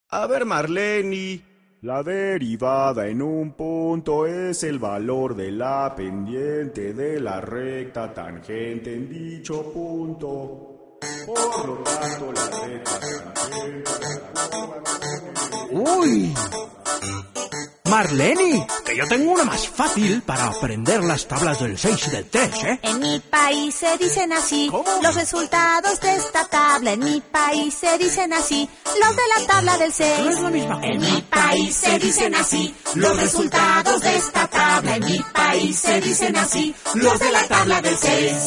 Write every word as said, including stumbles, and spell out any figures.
A ver, Marleni. La derivada en un punto es el valor de la pendiente de la recta tangente en dicho punto. Por lo tanto, la recta tangente... ¡Uy! Marleni, que yo tengo una más fácil para aprender las tablas del seis y del tres, ¿eh? En mi país se dicen así. ¿Cómo? Los resultados de esta tabla. En mi país se dicen así. Los de la tabla del seis. No es la misma cosa. En mi país se dicen así. Los resultados de esta tabla. En mi país se dicen así. Los de la tabla del seis.